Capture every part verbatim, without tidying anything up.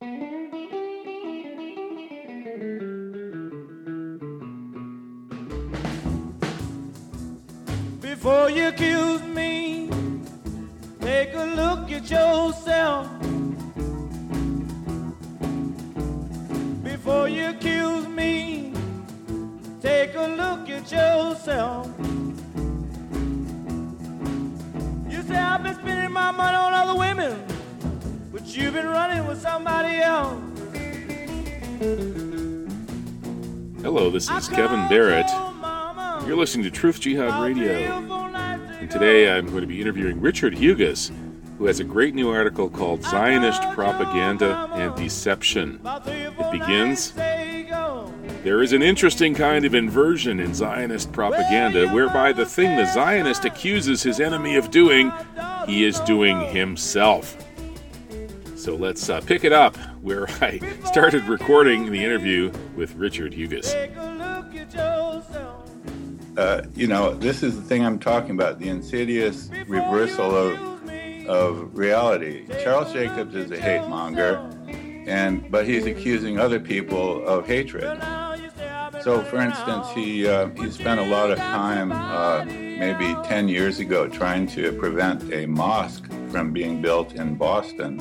Before you accuse me, take a look at yourself. Before you accuse me, take a look at yourself. You say I've been spending my money on other women, but you've been running with somebody else. Hello, this is Kevin Barrett. You're listening to Truth Jihad Radio. And today I'm going to be interviewing Richard Hugas, who has a great new article called Zionist Propaganda and Deception. It begins, there is an interesting kind of inversion in Zionist propaganda whereby the thing the Zionist accuses his enemy of doing, he is doing himself. So let's uh, pick it up where I started recording the interview with Richard Hugas. Uh, you know, this is the thing I'm talking about, the insidious reversal of of reality. Charles Jacobs is a hate monger, and but he's accusing other people of hatred. So, for instance, he uh, he spent a lot of time, uh, maybe ten years ago, trying to prevent a mosque from being built in Boston.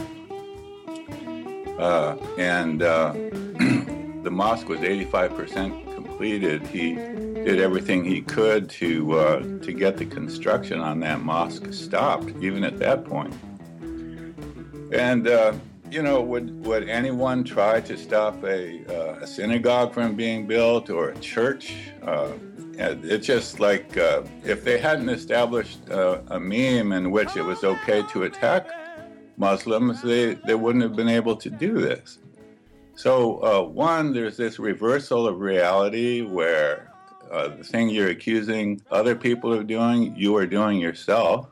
Uh, and uh, the mosque was eighty-five percent completed. He did everything he could to uh, to get the construction on that mosque stopped, even at that point. And uh, you know, would would anyone try to stop a, uh, a synagogue from being built or a church? Uh, it's just like uh, if they hadn't established uh, a meme in which it was okay to attack Muslims, they, they wouldn't have been able to do this. So uh, one, there's this reversal of reality where Uh, the thing you're accusing other people of doing, you are doing yourself,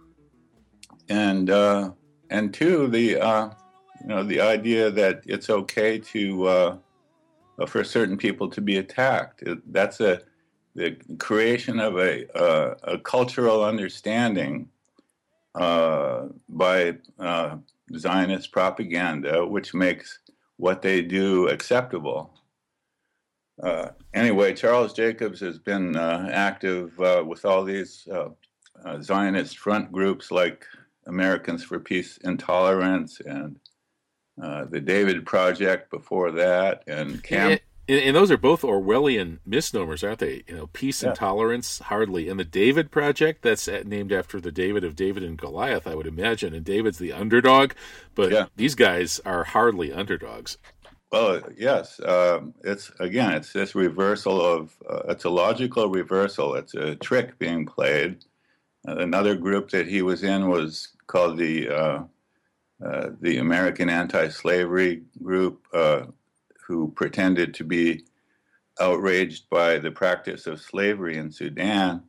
and uh, and two, the uh, you know the idea that it's okay to uh, for certain people to be attacked. It, that's a the creation of a uh, a cultural understanding uh, by uh, Zionist propaganda, which makes what they do acceptable. Uh, anyway, Charles Jacobs has been uh, active uh, with all these uh, uh, Zionist front groups like Americans for Peace and Tolerance and uh, the David Project before that, and Camp. And, and those are both Orwellian misnomers, aren't they? You know, peace and yeah. tolerance, hardly. And the David Project, that's named after the David of David and Goliath, I would imagine. And David's the underdog, but yeah. these guys are hardly underdogs. Well, yes. Um, it's again, it's this reversal of. Uh, it's a logical reversal. It's a trick being played. Uh, another group that he was in was called the uh, uh, the American Anti-Slavery Group, uh, who pretended to be outraged by the practice of slavery in Sudan,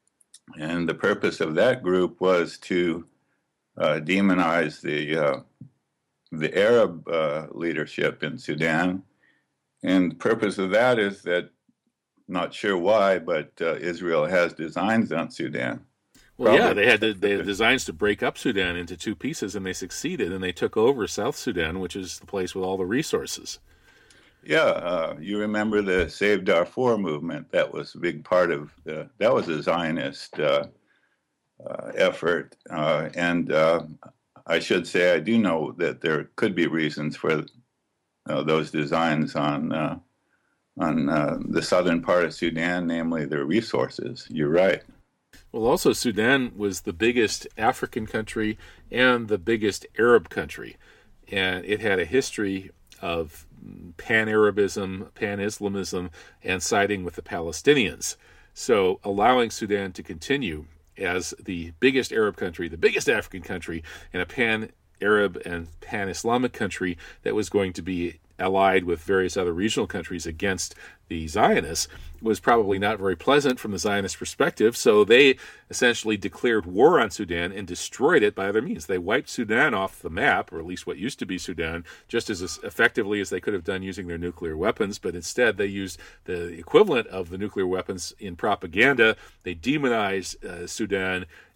and the purpose of that group was to uh, demonize the. Uh, the Arab uh, leadership in Sudan. And the purpose of that is that, not sure why, but uh, Israel has designs on Sudan. Well, Probably. yeah, they had, to, they had designs to break up Sudan into two pieces, and they succeeded, and they took over South Sudan, which is the place with all the resources. Yeah, uh, you remember the Save Darfur movement. That was a big part of, the, that was a Zionist uh, uh, effort. Uh, and uh, I should say I do know that there could be reasons for uh, those designs on uh, on uh, the southern part of Sudan, namely their resources. You're right. Well, also Sudan was the biggest African country and the biggest Arab country, and it had a history of pan-Arabism, pan-Islamism, and siding with the Palestinians. So allowing Sudan to continue as the biggest Arab country, the biggest African country, and a pan-Arab and pan-Islamic country that was going to be allied with various other regional countries against the Zionists was probably not very pleasant from the Zionist perspective, so they essentially declared war on Sudan and destroyed it by other means. They wiped Sudan off the map, or at least what used to be Sudan, just as effectively as they could have done using their nuclear weapons, but instead they used the equivalent of the nuclear weapons in propaganda. They demonized uh, Sudan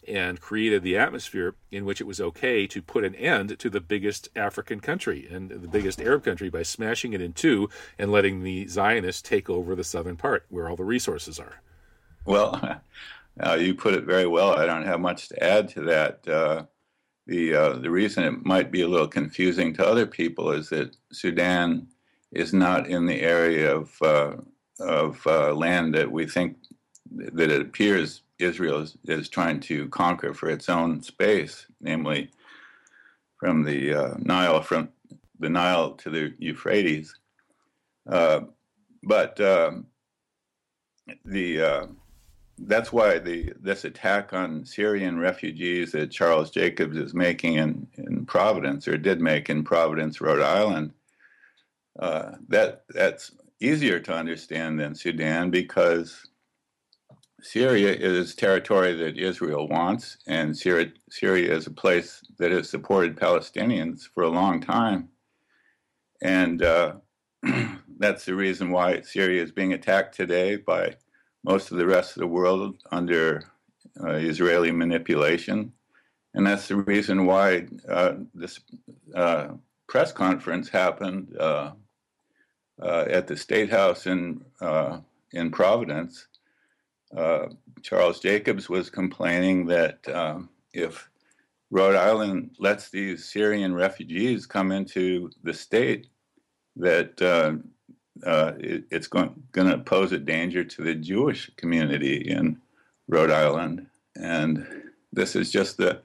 and created the atmosphere in which it was okay to put an end to the biggest African country and the biggest Arab country by smashing it in two and letting the Zionists take over the southern part where all the resources are. Well, uh, you put it very well. I don't have much to add to that. Uh, the uh, the reason it might be a little confusing to other people is that Sudan is not in the area of uh, of uh, land that we think that it appears Israel is, is trying to conquer for its own space, namely from the uh, Nile from the Nile to the Euphrates. Uh, but um, the uh, that's why the this attack on Syrian refugees that Charles Jacobs is making in, in Providence, or did make in Providence, Rhode Island, uh, that that's easier to understand than Sudan, because Syria is territory that Israel wants, and Syria, Syria is a place that has supported Palestinians for a long time. And uh, that's the reason why Syria is being attacked today by most of the rest of the world under uh, Israeli manipulation. And that's the reason why uh, this uh, press conference happened uh, uh, at the State House in, uh, in Providence. Uh, Charles Jacobs was complaining that um, if Rhode Island lets these Syrian refugees come into the state, that uh, uh, it, it's going, going to pose a danger to the Jewish community in Rhode Island. And this is just a,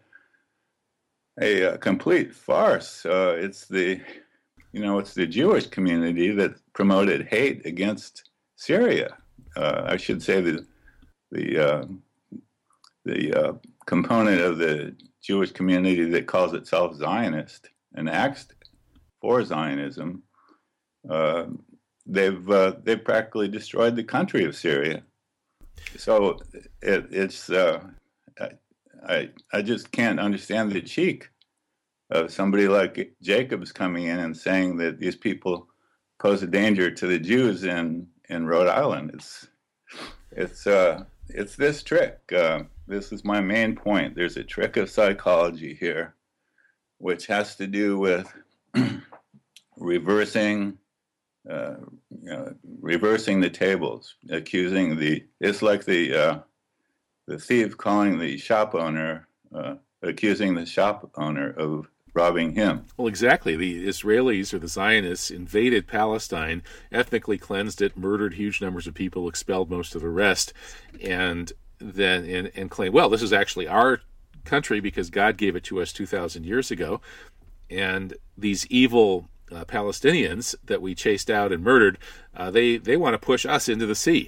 a, a complete farce. Uh, it's the, you know, it's the Jewish community that promoted hate against Syria. Uh, I should say that the uh, the uh, component of the Jewish community that calls itself Zionist and acts for Zionism, uh, they've uh, they've practically destroyed the country of Syria. So it, it's uh, I I just can't understand the cheek of somebody like Jacobs coming in and saying that these people pose a danger to the Jews in, in Rhode Island. It's it's uh, it's this trick. Uh, this is my main point. There's a trick of psychology here, which has to do with reversing, uh, you know, reversing the tables, accusing the. It's like the uh, the thief calling the shop owner, uh, accusing the shop owner of robbing him. Well, exactly. The Israelis or the Zionists invaded Palestine, ethnically cleansed it, murdered huge numbers of people, expelled most of the rest, and then and, and claimed, well, this is actually our country because God gave it to us two thousand years ago. And these evil uh, Palestinians that we chased out and murdered, uh, they, they want to push us into the sea.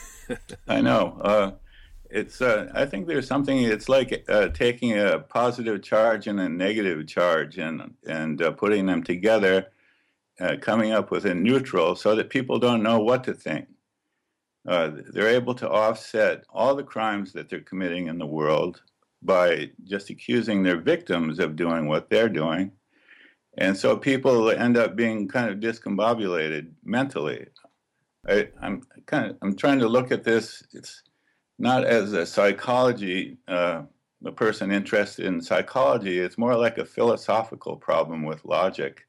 I know. Uh, It's. Uh, I think there's something. It's like uh, taking a positive charge and a negative charge, and and uh, putting them together, uh, coming up with a neutral, so that people don't know what to think. Uh, they're able to offset all the crimes that they're committing in the world by just accusing their victims of doing what they're doing, and so people end up being kind of discombobulated mentally. I, I'm kind of. I'm trying to look at this. It's not as a psychology, uh, a person interested in psychology. It's more like a philosophical problem with logic.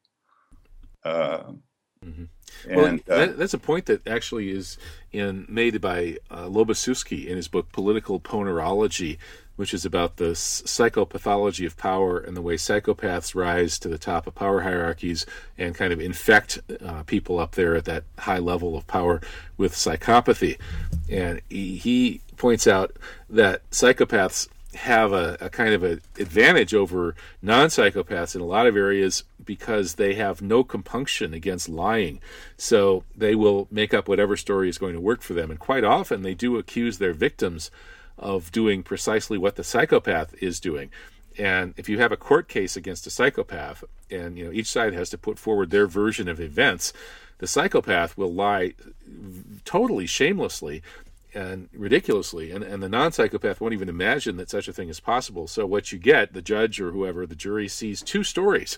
Uh, mm-hmm. Well, and, uh, that, that's a point that actually is in, made by uh, Lobaczewski in his book Political Ponerology, which is about the psychopathology of power and the way psychopaths rise to the top of power hierarchies and kind of infect uh, people up there at that high level of power with psychopathy. And he, he points out that psychopaths have a, a kind of an advantage over non-psychopaths in a lot of areas because they have no compunction against lying. So they will make up whatever story is going to work for them. And quite often they do accuse their victims of doing precisely what the psychopath is doing. And if you have a court case against a psychopath, and you know each side has to put forward their version of events, the psychopath will lie totally shamelessly and ridiculously, and, and the non-psychopath won't even imagine that such a thing is possible. So what you get, the judge or whoever, the jury sees two stories,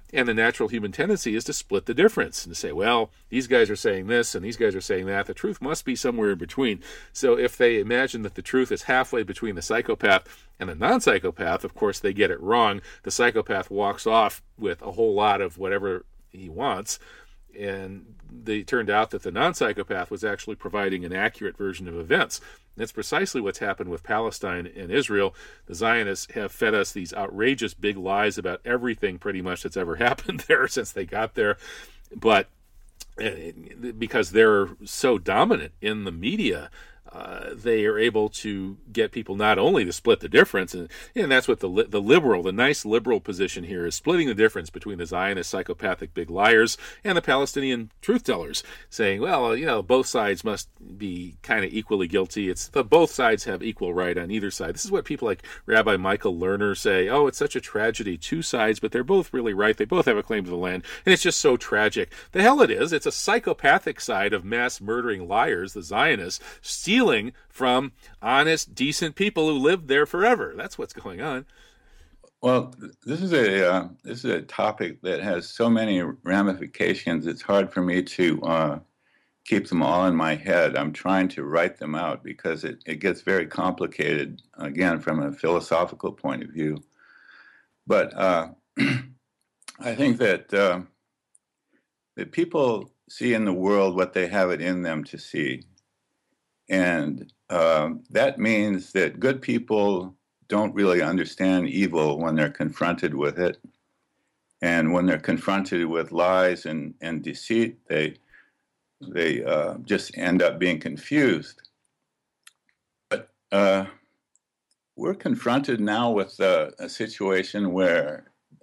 And the natural human tendency is to split the difference and to say, well, these guys are saying this and these guys are saying that. The truth must be somewhere in between. So if they imagine that the truth is halfway between the psychopath and the non-psychopath, of course, they get it wrong. The psychopath walks off with a whole lot of whatever he wants. And they turned out that the non-psychopath was actually providing an accurate version of events. That's precisely what's happened with Palestine and Israel. The Zionists have fed us these outrageous big lies about everything pretty much that's ever happened there since they got there. But because they're so dominant in the media, uh, they are able to get people not only to split the difference, and, and that's what the the liberal, the nice liberal position here is, splitting the difference between the Zionist psychopathic big liars and the Palestinian truth tellers, saying, well, you know, both sides must be kind of equally guilty. It's the both sides have equal right on either side. This is what people like Rabbi Michael Lerner say. Oh, it's such a tragedy, two sides, but they're both really right. They both have a claim to the land, and it's just so tragic. The hell it is. It's a psychopathic side of mass murdering liars, the Zionists, stealing from honest, decent people who lived there forever. That's what's going on. Well, this is a uh, this is a topic that has so many ramifications. It's hard for me to uh, keep them all in my head. I'm trying to write them out because it, it gets very complicated, again, from a philosophical point of view. But uh, I think that uh, that people see in the world what they have it in them to see. And um, that means that good people don't really understand evil when they're confronted with it. And when they're confronted with lies and, and deceit, they they uh, just end up being confused. But uh, we're confronted now with a, a situation where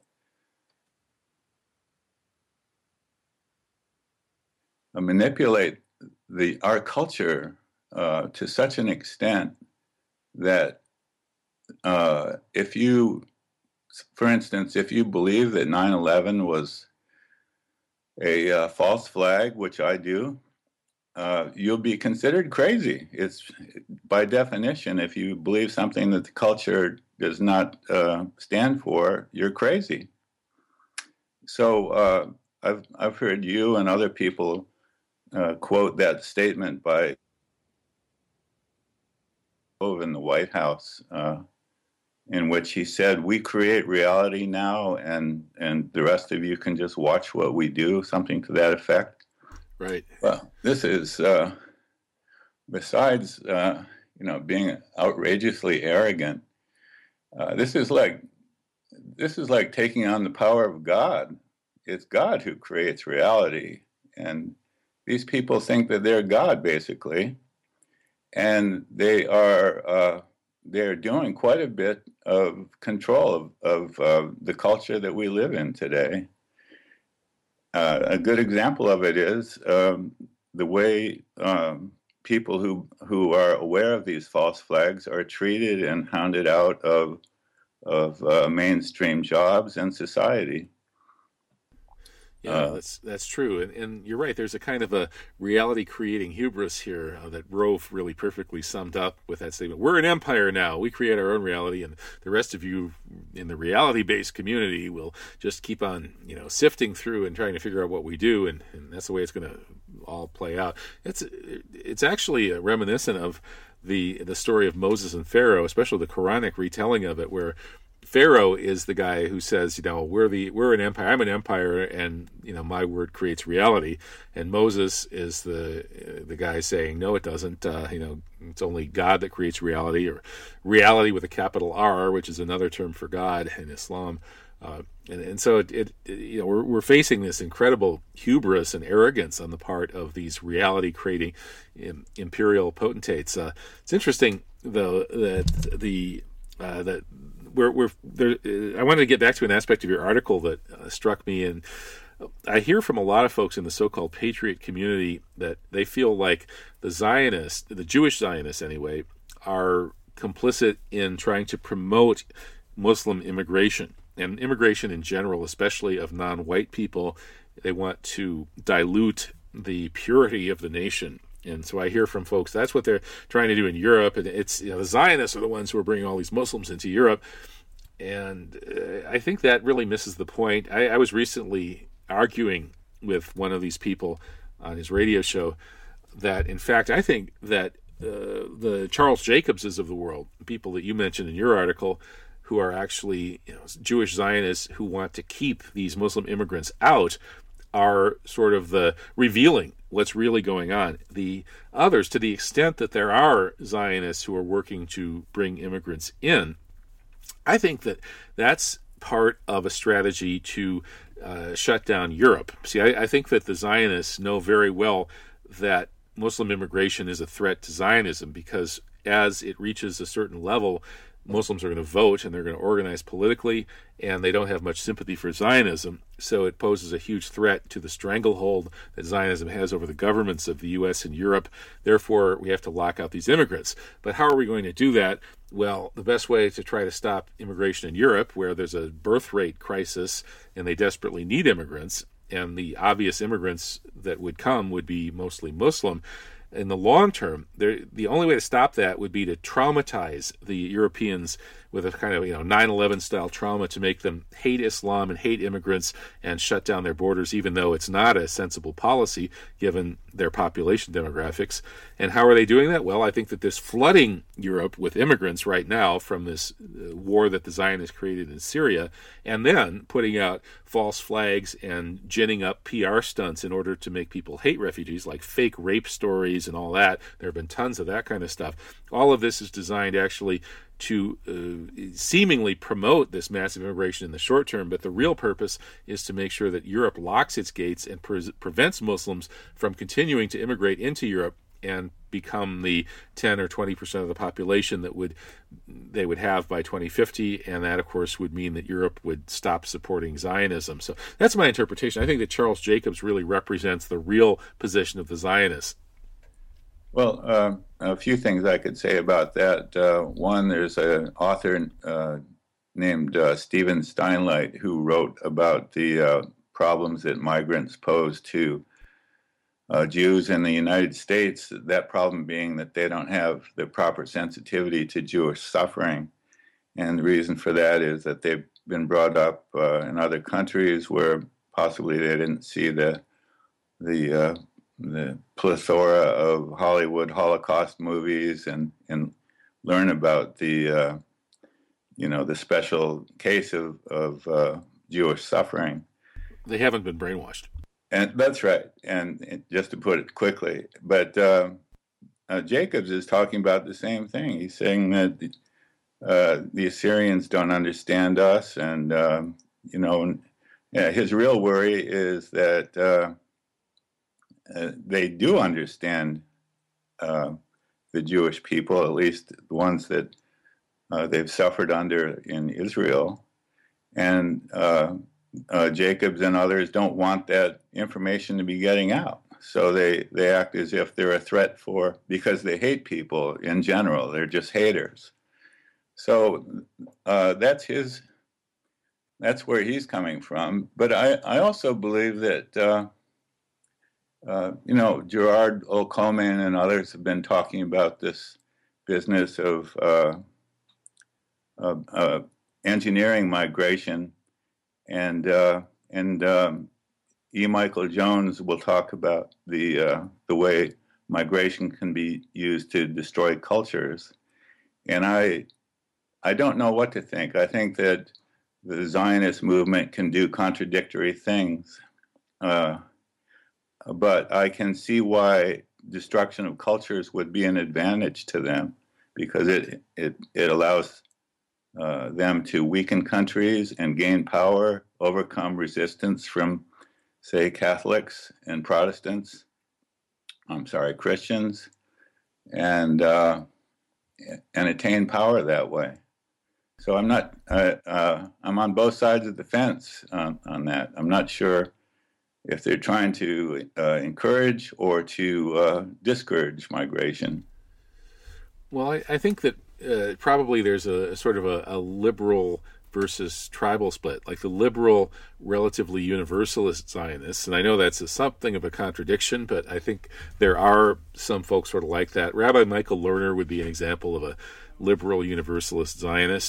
uh, manipulate the our culture Uh, to such an extent that uh, if you, for instance, if you believe that nine eleven was a uh, false flag, which I do, uh, you'll be considered crazy. It's by definition, if you believe something that the culture does not uh, stand for, you're crazy. So uh, I've I've heard you and other people uh, quote that statement by in the White House, uh, in which he said, "We create reality now, and and the rest of you can just watch what we do," something to that effect. Right. Well, this is uh, besides uh, you know being outrageously arrogant. Uh, this is like this is like taking on the power of God. It's God who creates reality, and these people think that they're God, basically. And they are uh, they're doing quite a bit of control of, of uh, the culture that we live in today. Uh, a good example of it is um, the way um, people who who are aware of these false flags are treated and hounded out of of uh, mainstream jobs and society. Yeah, that's that's true, and and you're right. There's a kind of a reality-creating hubris here uh, that Rove really perfectly summed up with that statement. We're an empire now. We create our own reality, and the rest of you in the reality-based community will just keep on, you know, sifting through and trying to figure out what we do, and, and that's the way it's going to all play out. It's it's actually reminiscent of the the story of Moses and Pharaoh, especially the Quranic retelling of it, where Pharaoh is the guy who says, you know, we're the we're an empire. I'm an empire, and you know, my word creates reality. And Moses is the the guy saying, no, it doesn't. Uh, you know, it's only God that creates reality, or reality with a capital R, which is another term for God in Islam. Uh, and, and so it, it, it, you know, we're we're facing this incredible hubris and arrogance on the part of these reality-creating um, imperial potentates. Uh, it's interesting, though, that the uh, that. We're, we're there, uh, I wanted to get back to an aspect of your article that uh, struck me, and I hear from a lot of folks in the so-called patriot community that they feel like the Zionists, the Jewish Zionists anyway, are complicit in trying to promote Muslim immigration, and immigration in general, especially of non-white people. They want to dilute the purity of the nation. And so I hear from folks that's what they're trying to do in Europe, and it's, you know, the Zionists are the ones who are bringing all these Muslims into Europe. And uh, I think that really misses the point. I, I was recently arguing with one of these people on his radio show that, in fact, I think that uh, the Charles Jacobses of the world, people that you mentioned in your article, who are actually, you know, Jewish Zionists who want to keep these Muslim immigrants out, are sort of the revealing what's really going on. The others, to the extent that there are Zionists who are working to bring immigrants in, I think that that's part of a strategy to uh, shut down Europe. See, I, I think that the Zionists know very well that Muslim immigration is a threat to Zionism, because as it reaches a certain level, Muslims are going to vote and they're going to organize politically, and they don't have much sympathy for Zionism. So it poses a huge threat to the stranglehold that Zionism has over the governments of the U S and Europe. Therefore, we have to lock out these immigrants. But how are we going to do that? Well, the best way to try to stop immigration in Europe, where there's a birth rate crisis and they desperately need immigrants, and the obvious immigrants that would come would be mostly Muslim, in the long term, the only way to stop that would be to traumatize the Europeans with a kind of, you know, nine eleven style trauma, to make them hate Islam and hate immigrants and shut down their borders, even though it's not a sensible policy given their population demographics. And how are they doing that? Well, I think that this flooding Europe with immigrants right now from this war that the Zionists created in Syria, and then putting out false flags and ginning up P R stunts in order to make people hate refugees, like fake rape stories and all that. There have been tons of that kind of stuff. All of this is designed actually to uh, seemingly promote this massive immigration in the short term, but the real purpose is to make sure that Europe locks its gates and pre- prevents Muslims from continuing to immigrate into Europe and become the ten or twenty percent of the population that would they would have by twenty fifty, and that, of course, would mean that Europe would stop supporting Zionism. So that's my interpretation. I think that Charles Jacobs really represents the real position of the Zionists. Well, uh, a few things I could say about that. Uh, one, there's an author uh, named uh, Stephen Steinlight who wrote about the uh, problems that migrants pose to uh, Jews in the United States, that problem being that they don't have the proper sensitivity to Jewish suffering. And the reason for that is that they've been brought up uh, in other countries where possibly they didn't see the the uh, the plethora of Hollywood Holocaust movies and, and learn about the, uh, you know, the special case of, of uh, Jewish suffering. They haven't been brainwashed. And that's right. And just to put it quickly, but uh, uh, Jacobs is talking about the same thing. He's saying that the, uh, the Assyrians don't understand us. And, um, you know, yeah, his real worry is that uh, Uh, they do understand uh, the Jewish people, at least the ones that uh, they've suffered under in Israel. And uh, uh, Jacobs and others don't want that information to be getting out. So they, they act as if they're a threat for, because they hate people in general. They're just haters. So uh, that's his, that's where he's coming from. But I, I also believe that uh, Uh, you know, Gerard O'Coleman and others have been talking about this business of uh, uh, uh, engineering migration, and uh, and um, E. Michael Jones will talk about the uh, the way migration can be used to destroy cultures, and I I don't know what to think. I think that the Zionist movement can do contradictory things. Uh, But I can see why destruction of cultures would be an advantage to them, because it it, it allows uh, them to weaken countries and gain power, overcome resistance from, say, Catholics and Protestants. I'm sorry, Christians, and uh, and attain power that way. So I'm not uh, uh, I'm on both sides of the fence on, on that. I'm not sure if they're trying to uh, encourage or to uh, discourage migration. Well, I, I think that uh, probably there's a, a sort of a, a liberal versus tribal split, like the liberal, relatively universalist Zionists, and I know that's a, something of a contradiction, but I think there are some folks sort of like that. Rabbi Michael Lerner would be an example of a liberal universalist Zionist,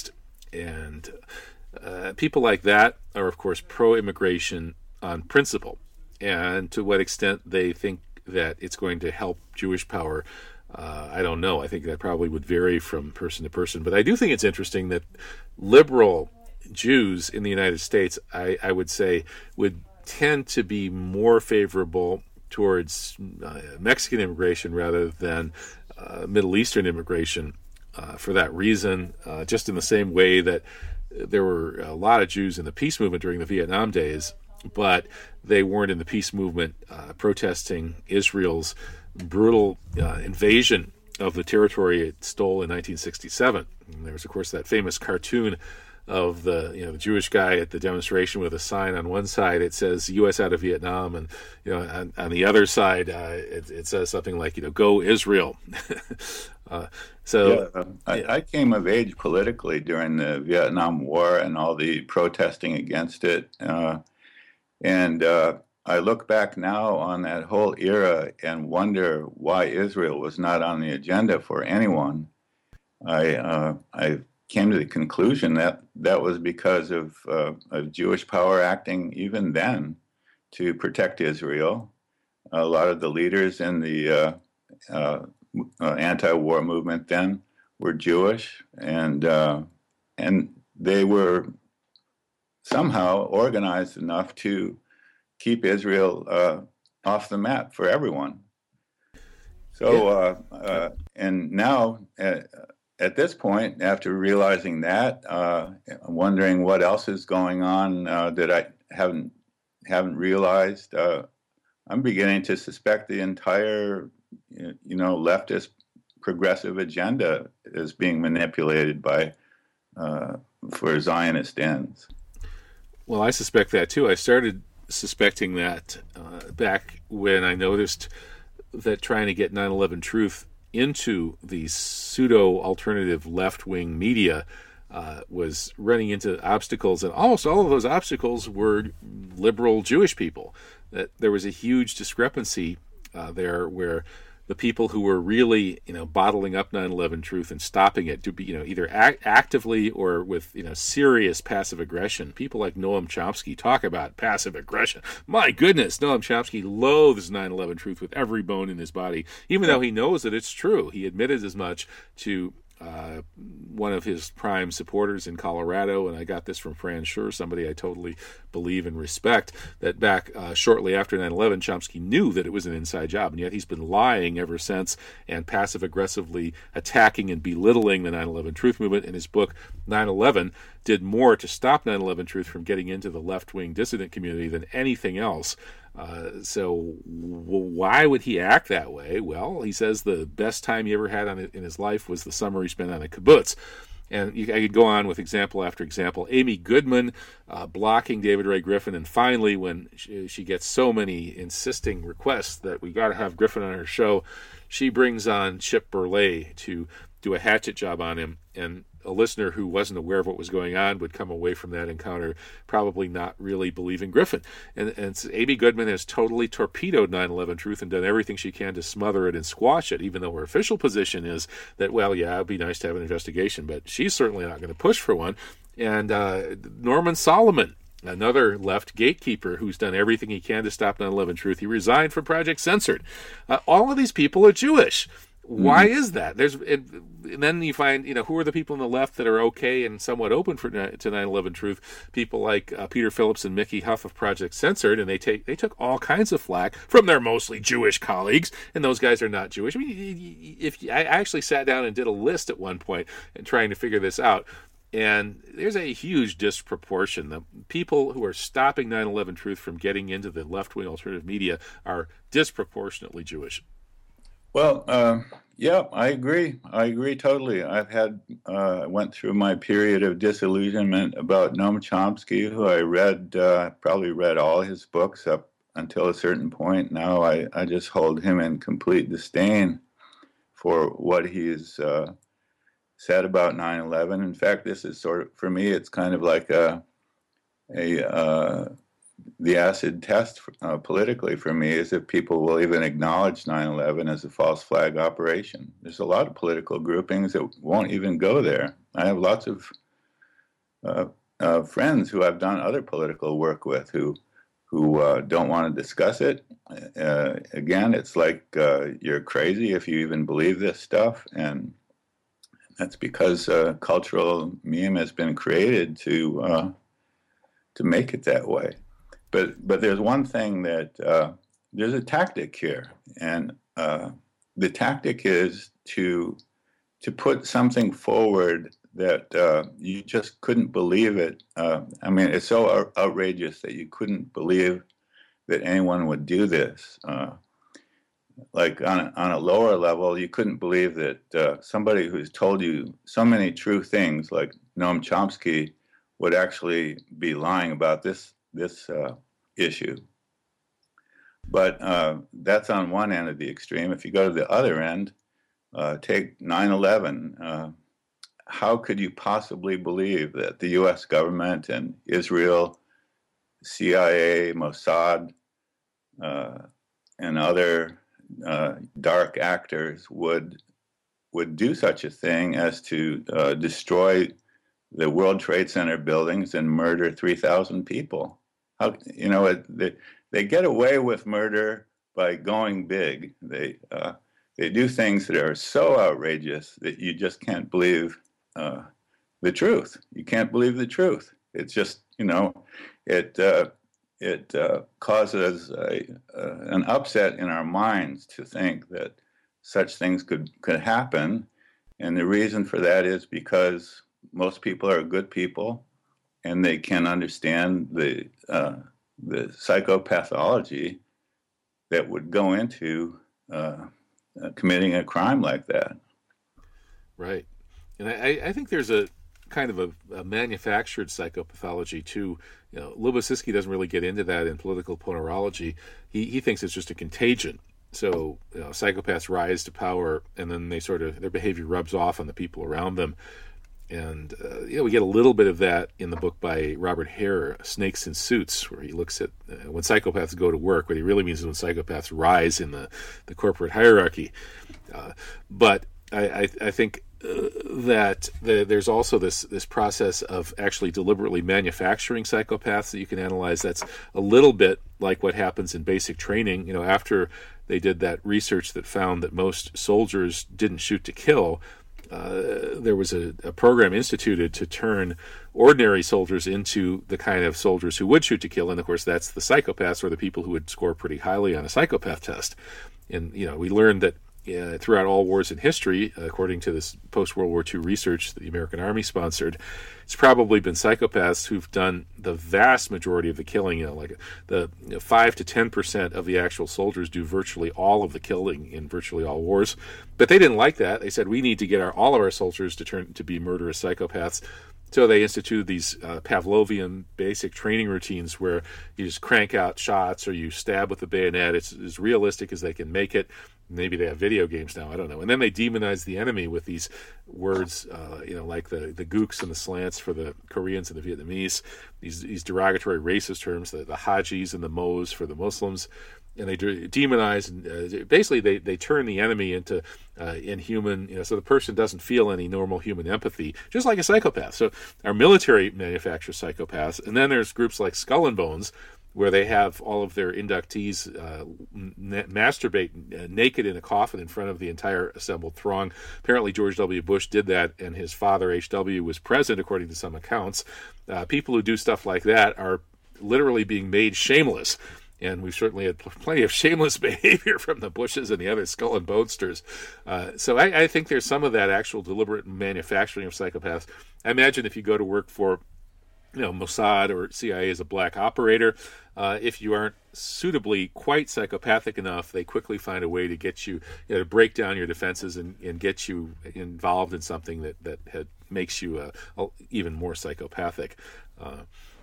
And uh, people like that are, of course, pro-immigration on principle. And to what extent they think that it's going to help Jewish power, uh, I don't know. I think that probably would vary from person to person. But I do think it's interesting that liberal Jews in the United States, I, I would say, would tend to be more favorable towards uh, Mexican immigration rather than uh, Middle Eastern immigration uh, for that reason, uh, just in the same way that there were a lot of Jews in the peace movement during the Vietnam days, but they weren't in the peace movement uh, protesting Israel's brutal uh, invasion of the territory it stole in nineteen sixty-seven. And there was, of course, that famous cartoon of the you know the Jewish guy at the demonstration with a sign on one side. It says "U S out of Vietnam," and you know on, on the other side uh, it, it says something like you know "Go Israel." uh, so yeah, um, I, I came of age politically during the Vietnam War and all the protesting against it, uh, and uh, I look back now on that whole era and wonder why Israel was not on the agenda for anyone. I uh, I came to the conclusion that that was because of, uh, of Jewish power acting even then to protect Israel. A lot of the leaders in the uh, uh, uh, anti-war movement then were Jewish, and uh, and they were somehow organized enough to keep Israel uh, off the map for everyone. So, uh, uh, and now, uh, at this point, after realizing that, uh, I'm wondering what else is going on uh, that I haven't haven't realized. Uh, I'm beginning to suspect the entire, you know, leftist progressive agenda is being manipulated by uh, for Zionist ends. Well, I suspect that too. I started suspecting that uh, back when I noticed that trying to get nine eleven Truth into the pseudo-alternative left-wing media uh, was running into obstacles, and almost all of those obstacles were liberal Jewish people. That there was a huge discrepancy uh, there where the people who were really, you know, bottling up nine eleven Truth and stopping it to be, you know, either act- actively or with, you know, serious passive aggression. People like Noam Chomsky talk about passive aggression. My goodness, Noam Chomsky loathes nine eleven Truth with every bone in his body, even though he knows that it's true. He admitted as much to uh, one of his prime supporters in Colorado, and I got this from Fran Schur, somebody I totally believe and respect, that back uh, shortly after nine eleven, Chomsky knew that it was an inside job, and yet he's been lying ever since and passive-aggressively attacking and belittling the nine eleven Truth movement. In his book, nine eleven did more to stop nine eleven Truth from getting into the left-wing dissident community than anything else. Uh, so w- why would he act that way? Well, he says the best time he ever had on it in his life was the summer he spent on a kibbutz. And you, I could go on with example after example. Amy Goodman uh, blocking David Ray Griffin, and finally, when she, she gets so many insisting requests that we got to have Griffin on her show, she brings on Chip Burley to do a hatchet job on him. And a listener who wasn't aware of what was going on would come away from that encounter probably not really believing Griffin. And, and Amy Goodman has totally torpedoed nine eleven Truth and done everything she can to smother it and squash it, even though her official position is that, well, yeah, it'd be nice to have an investigation, but she's certainly not going to push for one. And uh, Norman Solomon, another left gatekeeper who's done everything he can to stop nine eleven Truth, he resigned from Project Censored. Uh, all of these people are Jewish. Why is that? There's, and then you find, you know, who are the people on the left that are okay and somewhat open for to nine eleven Truth? People like uh, Peter Phillips and Mickey Huff of Project Censored, and they take they took all kinds of flack from their mostly Jewish colleagues, and those guys are not Jewish. I mean, if I actually sat down and did a list at one point and trying to figure this out. And there's a huge disproportion. The people who are stopping nine eleven Truth from getting into the left-wing alternative media are disproportionately Jewish. Well, uh, yeah, I agree. I agree totally. I've had, uh, went through my period of disillusionment about Noam Chomsky, who I read, uh, probably read all his books up until a certain point. Now I, I just hold him in complete disdain for what he's uh, said about nine eleven. In fact, this is sort of, for me, it's kind of like a, a uh, the acid test uh, politically for me is if people will even acknowledge nine eleven as a false flag operation. There's a lot of political groupings that won't even go there. I have lots of uh, uh, friends who I've done other political work with who who uh, don't want to discuss it. Uh, again, it's like uh, you're crazy if you even believe this stuff, and that's because a uh, cultural meme has been created to uh, to make it that way. But but there's one thing that uh, there's a tactic here, and uh, the tactic is to to put something forward that uh, you just couldn't believe it. Uh, I mean, it's so out- outrageous that you couldn't believe that anyone would do this. Uh, like on a, on a lower level, you couldn't believe that uh, somebody who's told you so many true things, like Noam Chomsky, would actually be lying about this this uh, issue. But uh, that's on one end of the extreme. If you go to the other end, uh, take nine eleven. Uh, how could you possibly believe that the U S government and Israel, C I A, Mossad, uh, and other uh, dark actors would would do such a thing as to uh, destroy the World Trade Center buildings and murder three thousand people? How, you know, it, they, they get away with murder by going big. They uh, they do things that are so outrageous that you just can't believe uh, the truth. You can't believe the truth. It's just, you know, it uh, it uh, causes a, uh, an upset in our minds to think that such things could, could happen. And the reason for that is because most people are good people, and they can understand the uh, the psychopathology that would go into uh, uh, committing a crime like that. Right. And I, I think there's a kind of a, a manufactured psychopathology too. You know, Lubositsky doesn't really get into that in political ponerology. He he thinks it's just a contagion. So, you know, psychopaths rise to power, and then they sort of, their behavior rubs off on the people around them. And, uh, you know, we get a little bit of that in the book by Robert Hare, Snakes in Suits, where he looks at uh, when psychopaths go to work. What he really means is when psychopaths rise in the, the corporate hierarchy. Uh, but I, I, I think uh, that the, there's also this, this process of actually deliberately manufacturing psychopaths that you can analyze. That's a little bit like what happens in basic training. You know, after they did that research that found that most soldiers didn't shoot to kill, Uh, there was a, a program instituted to turn ordinary soldiers into the kind of soldiers who would shoot to kill, and of course that's the psychopaths, or the people who would score pretty highly on a psychopath test. And you know, we learned that uh, throughout all wars in history, according to this post-World War Two research that the American Army sponsored, it's probably been psychopaths who've done the vast majority of the killing. You know, like the you know, five to ten percent of the actual soldiers do virtually all of the killing in virtually all wars. But they didn't like that. They said, we need to get our all of our soldiers to turn to be murderous psychopaths. So they instituted these uh, Pavlovian basic training routines where you just crank out shots or you stab with the bayonet. It's as realistic as they can make it. Maybe they have video games now, I don't know. And then they demonize the enemy with these words, uh, you know, like the, the gooks and the slants for the Koreans and the Vietnamese, these these derogatory racist terms, the, the hajis and the mo's for the Muslims. And they de- demonize, and uh, basically they, they turn the enemy into uh, inhuman, you know, so the person doesn't feel any normal human empathy, just like a psychopath. So our military manufactures psychopaths, and then there's groups like Skull and Bones, where they have all of their inductees uh, n- masturbate uh, naked in a coffin in front of the entire assembled throng. Apparently George W. Bush did that, and his father, H W, was present, according to some accounts. Uh, people who do stuff like that are literally being made shameless. And we've certainly had plenty of shameless behavior from the Bushes and the other Skull and Bonesters. Uh, so I, I think there's some of that actual deliberate manufacturing of psychopaths. I imagine if you go to work for, you know, Mossad or C I A as a black operator, uh, if you aren't suitably quite psychopathic enough, they quickly find a way to get you, you know, to break down your defenses and, and get you involved in something that, that had, makes you uh, even more psychopathic. Uh,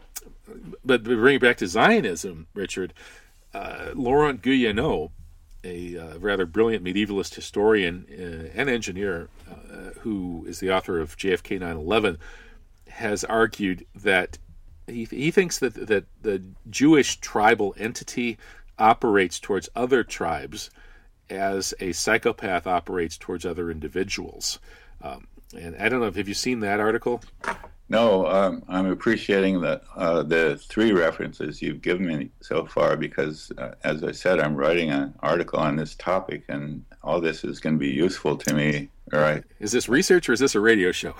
But to bring it back to Zionism, Richard, uh, Laurent Guyénot, a uh, rather brilliant medievalist historian uh, and engineer uh, who is the author of J F K nine eleven, has argued that he, he thinks that, that the Jewish tribal entity operates towards other tribes as a psychopath operates towards other individuals. Um, and I don't know, have you seen that article? No, um, I'm appreciating the uh, the three references you've given me so far because, uh, as I said, I'm writing an article on this topic, and all this is going to be useful to me. All right. Is this research or is this a radio show?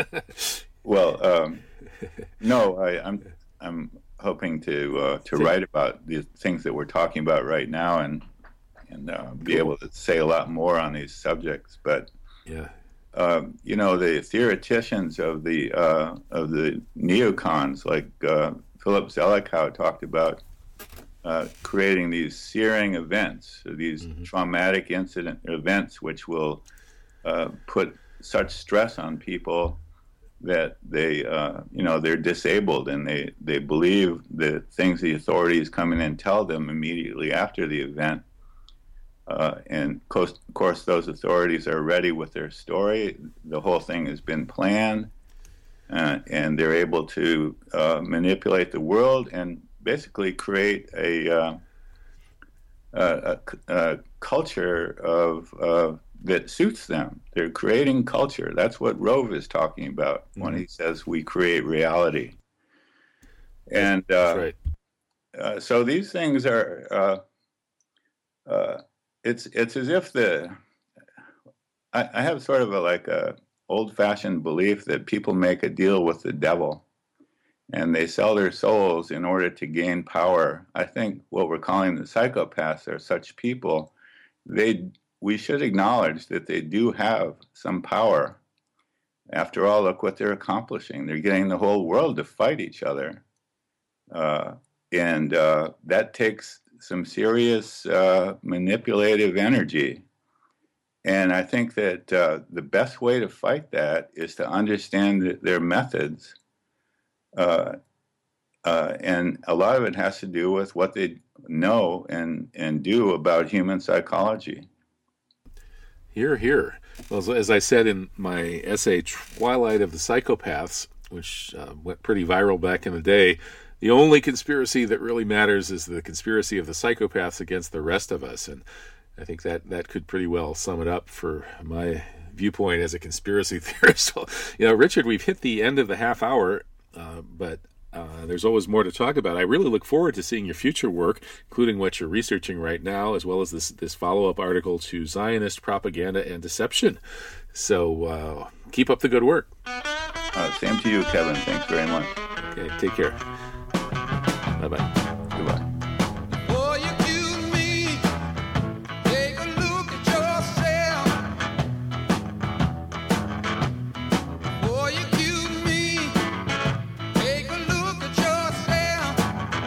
Well, um, no, I, I'm I'm hoping to uh, to write about the things that we're talking about right now, and and uh, be able to say a lot more on these subjects. But yeah. Um, you know, the theoreticians of the uh, of the neocons, like uh, Philip Zelikow talked about, uh, creating these searing events, these mm-hmm. traumatic incident events, which will uh, put such stress on people that they, uh, you know, they're disabled, and they, they believe the things the authorities come in and tell them immediately after the event. Uh, and of course, those authorities are ready with their story. The whole thing has been planned, uh, and they're able to uh, manipulate the world and basically create a, uh, a, a culture of uh, that suits them. They're creating culture. That's what Rove is talking about mm-hmm. when he says we create reality. And uh, That's right. uh, so these things are. Uh, uh, It's it's as if the I, I have sort of a like a old-fashioned belief that people make a deal with the devil, and they sell their souls in order to gain power. I think what we're calling the psychopaths are such people. They we should acknowledge that they do have some power. After all, look what they're accomplishing. They're getting the whole world to fight each other, uh, and uh, that takes some serious uh, manipulative energy. And I think that uh, the best way to fight that is to understand th- their methods. Uh, uh, and a lot of it has to do with what they know and, and do about human psychology. Here, here. Well, as I said in my essay, Twilight of the Psychopaths, which uh, went pretty viral back in the day, the only conspiracy that really matters is the conspiracy of the psychopaths against the rest of us. And I think that, that could pretty well sum it up for my viewpoint as a conspiracy theorist. Well, you know, Richard, we've hit the end of the half hour, uh, but uh, there's always more to talk about. I really look forward to seeing your future work, including what you're researching right now, as well as this, this follow-up article to Zionist propaganda and deception. So uh, keep up the good work. Uh, same to you, Kevin. Thanks very much. Okay, take care. Bye-bye. Goodbye. Before you accuse me, take a look at yourself. Before you accuse me, take a look at yourself.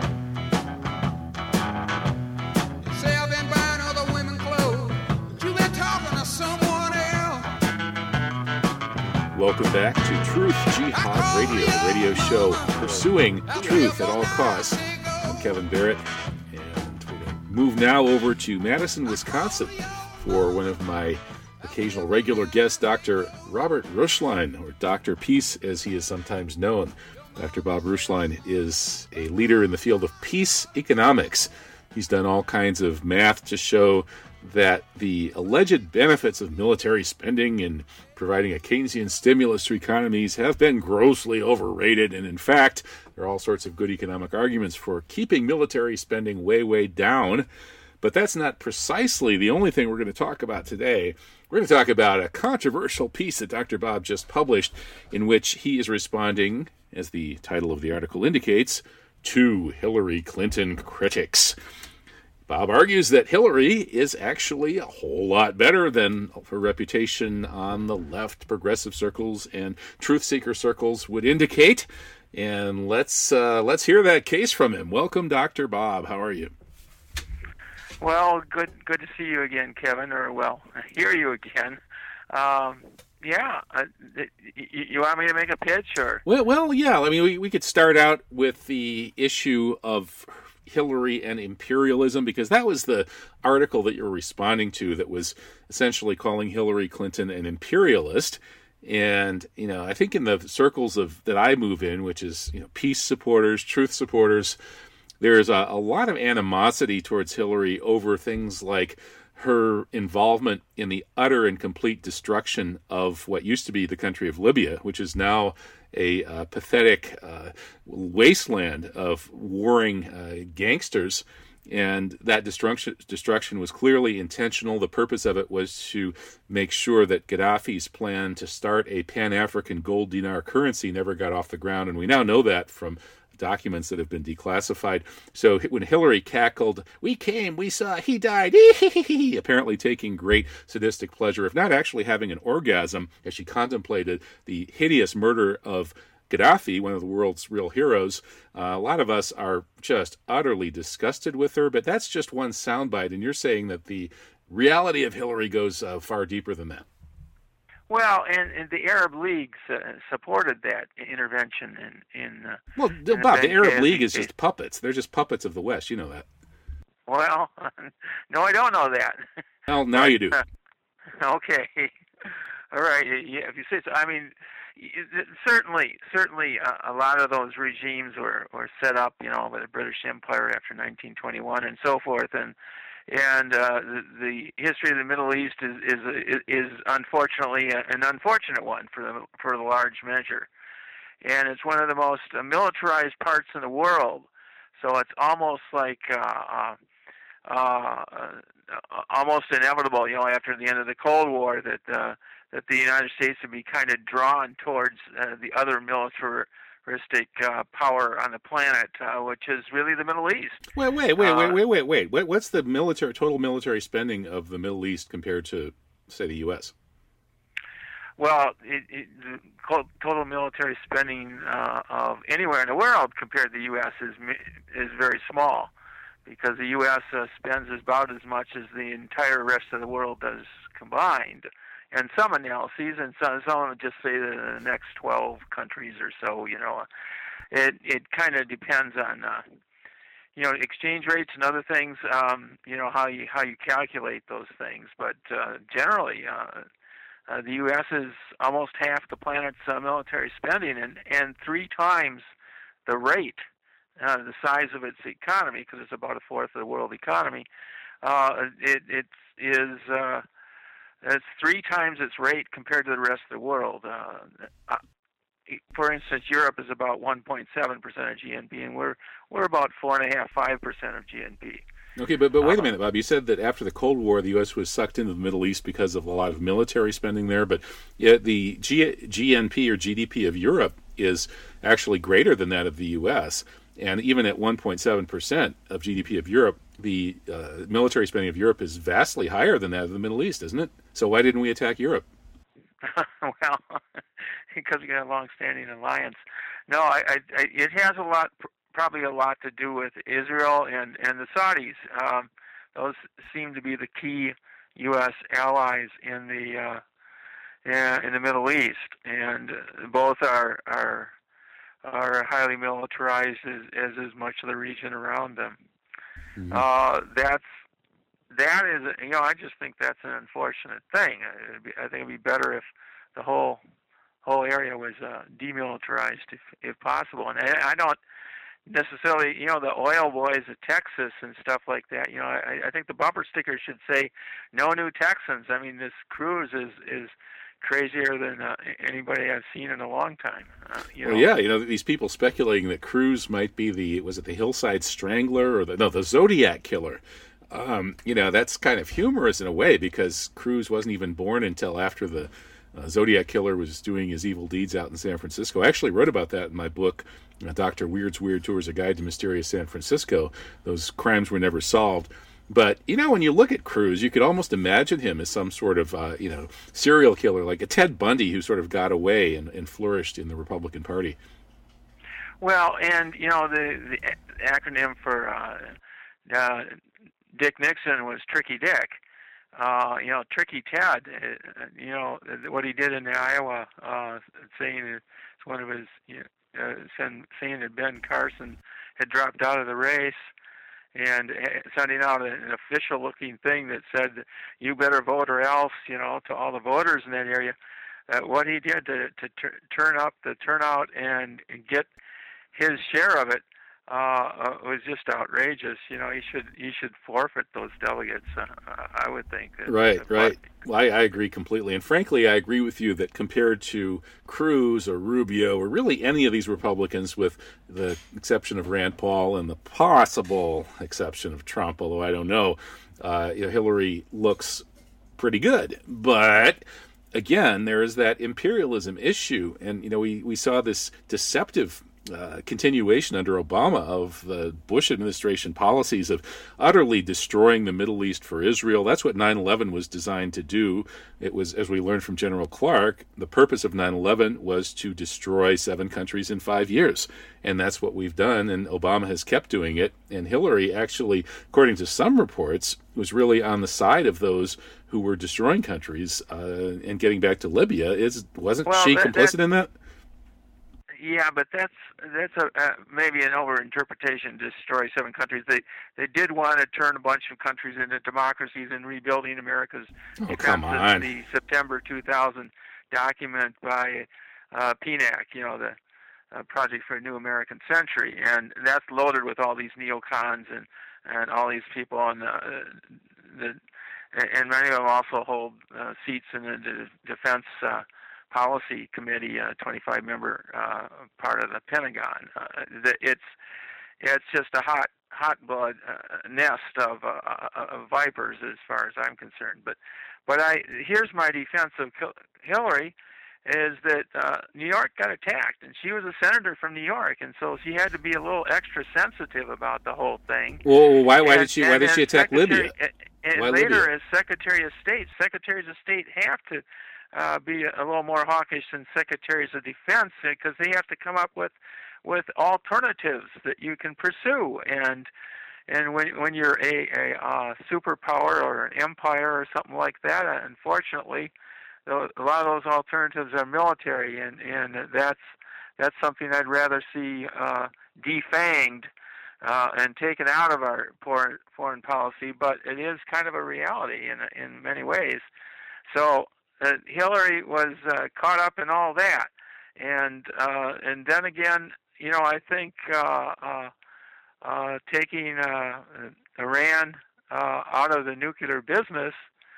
You say I've been buying other women's clothes, but you've been talking to someone else. Welcome back to Truth Jihad Radio, the radio show pursuing truth at all costs. I'm Kevin Barrett, and we're going to move now over to Madison, Wisconsin for one of my occasional regular guests, Doctor Robert Rushline, or Doctor Peace as he is sometimes known. Doctor Bob Rushline is a leader in the field of peace economics. He's done all kinds of math to show that the alleged benefits of military spending and providing a Keynesian stimulus to economies have been grossly overrated, and in fact, there are all sorts of good economic arguments for keeping military spending way, way down. But that's not precisely the only thing we're going to talk about today. We're going to talk about a controversial piece that Doctor Bob just published, in which he is responding, as the title of the article indicates, to Hillary Clinton critics. Bob argues that Hillary is actually a whole lot better than her reputation on the left, progressive circles, and truth-seeker circles would indicate. And let's uh, let's hear that case from him. Welcome, Doctor Bob. How are you? Well, good good to see you again, Kevin, or, well, hear you again. Um, yeah, uh, you, you want me to make a pitch, or? Well, well yeah. I mean, we, we could start out with the issue of Hillary and imperialism, because that was the article that you're responding to that was essentially calling Hillary Clinton an imperialist. And, you know, I think in the circles of that I move in, which is, you know, peace supporters, truth supporters, there's a, a lot of animosity towards Hillary over things like her involvement in the utter and complete destruction of what used to be the country of Libya, which is now a uh, pathetic uh, wasteland of warring uh, gangsters. And that destruction, destruction was clearly intentional. The purpose of it was to make sure that Gaddafi's plan to start a Pan-African gold dinar currency never got off the ground. And we now know that from documents that have been declassified. So when Hillary cackled, "We came, we saw, he died," apparently taking great sadistic pleasure, if not actually having an orgasm, as she contemplated the hideous murder of Gaddafi, one of the world's real heroes. Uh, a lot of us are just utterly disgusted with her, but that's just one soundbite, and you're saying that the reality of Hillary goes uh, far deeper than that. Well, and, and the Arab League uh, supported that intervention in... in uh, well, in Bob, the, the Arab League is just puppets. They're just puppets of the West. You know that. Well, no, I don't know that. Well, now you do. Okay. All right. Yeah, if you say so. I mean, certainly, certainly uh, a lot of those regimes were, were set up, you know, by the British Empire after nineteen twenty-one and so forth. And and uh, the, the history of the Middle East is is is unfortunately an unfortunate one for the for the large measure, and it's one of the most militarized parts in the world. So it's almost like uh, uh, uh, almost inevitable, you know, after the end of the Cold War, that uh, that the United States would be kind of drawn towards uh, the other militaristic uh, power on the planet, uh, which is really the Middle East. Wait, wait, wait, uh, wait, wait, wait, wait, wait. What's the military total military spending of the Middle East compared to, say, the U S? Well, it, it, the total military spending uh, of anywhere in the world compared to the U S is is very small, because the U S uh, spends about as much as the entire rest of the world does combined. And some analyses, and some some of them just say the next twelve countries or so. You know, it it kind of depends on uh, you know exchange rates and other things. Um, you know how you how you calculate those things, but uh, generally, uh, uh, the U S is almost half the planet's uh, military spending, and and three times the rate, uh, the size of its economy, because it's about a fourth of the world economy. Uh, it it is. Uh, It's three times its rate compared to the rest of the world. Uh, for instance, Europe is about one point seven percent of G N P, and we're we're about four and a half, five percent of G N P. Okay, but but wait a minute, Bob. You said that after the Cold War, the U S was sucked into the Middle East because of a lot of military spending there. But yet the G, GNP or G D P of Europe is actually greater than that of the U S. And even at one point seven percent of G D P of Europe, the uh, military spending of Europe is vastly higher than that of the Middle East, isn't it? So why didn't we attack Europe? Well, because we got a long-standing alliance. No, I, I, I, it has a lot, probably a lot to do with Israel and, and the Saudis. Um, those seem to be the key U S allies in the uh, in the Middle East, and both are are are highly militarized, as, as is much of the region around them. Mm-hmm. Uh, that's that is, you know, I just think that's an unfortunate thing. It'd be, I think it'd be better if the whole whole area was uh, demilitarized, if if possible. And I, I don't necessarily, you know, the oil boys of Texas and stuff like that. You know, I, I think the bumper sticker should say "No new Texans." I mean, this cruise is is. crazier than uh, anybody I've seen in a long time. Uh, you know? Well, yeah, you know, these people speculating that Cruz might be the, was it the Hillside Strangler or the, no, the Zodiac Killer. Um, you know, that's kind of humorous in a way, because Cruz wasn't even born until after the uh, Zodiac Killer was doing his evil deeds out in San Francisco. I actually wrote about that in my book, uh, Doctor Weird's Weird Tours, A Guide to Mysterious San Francisco. Those crimes were never solved. But, you know, when you look at Cruz, you could almost imagine him as some sort of, uh, you know, serial killer, like a Ted Bundy who sort of got away and, and flourished in the Republican Party. Well, and, you know, the, the acronym for uh, uh, Dick Nixon was Tricky Dick. Uh, you know, Tricky Ted, uh, you know, what he did in the Iowa, uh, saying it's one of his, you know, uh, saying that Ben Carson had dropped out of the race, and sending out an official-looking thing that said, "You better vote or else," you know, to all the voters in that area. Uh, what he did to to tur- turn up the turnout and get his share of it uh, was just outrageous. You know, he should he should forfeit those delegates. Uh, I would think. Right, right. Well, I, I agree completely, and frankly, I agree with you that compared to Cruz or Rubio or really any of these Republicans, with the exception of Rand Paul and the possible exception of Trump, although I don't know, uh, you know, Hillary looks pretty good, but. Again, there is that imperialism issue, and you know we, we saw this deceptive uh, continuation under Obama of the Bush administration policies of utterly destroying the Middle East for Israel. That's what nine eleven was designed to do. It was, as we learned from General Clark, the purpose of nine eleven was to destroy seven countries in five years, and that's what we've done, and Obama has kept doing it. And Hillary actually, according to some reports, was really on the side of those who were destroying countries uh, and getting back to Libya. Is wasn't well, she that, complicit that, in that? Yeah, but that's that's a uh, maybe an overinterpretation. Destroy seven countries. They they did want to turn a bunch of countries into democracies and rebuilding America's Oh, come on. The September two thousand document by uh, P N A C, you know, the uh, Project for a New American Century, and that's loaded with all these neocons and and all these people on the uh, the. And many of them also hold uh, seats in the Defense uh, Policy Committee, a twenty-five member uh, part of the Pentagon. Uh, it's it's just a hot hot blood uh, nest of, uh, of vipers, as far as I'm concerned. But but I here's my defense of Hillary. Is that uh, New York got attacked, and she was a senator from New York, and so she had to be a little extra sensitive about the whole thing. Well, why why and, did she why did she attack Libya? And, and why later, Libya? as Secretary of State, Secretaries of State have to uh, be a little more hawkish than Secretaries of Defense, because they have to come up with with alternatives that you can pursue. And and when when you're a, a uh, superpower or an empire or something like that, unfortunately, a lot of those alternatives are military, and, and that's that's something I'd rather see uh, defanged uh, and taken out of our foreign foreign policy. But it is kind of a reality in in many ways. So uh, Hillary was uh, caught up in all that, and uh, and then again, you know, I think uh, uh, uh, taking uh, Iran uh, out of the nuclear business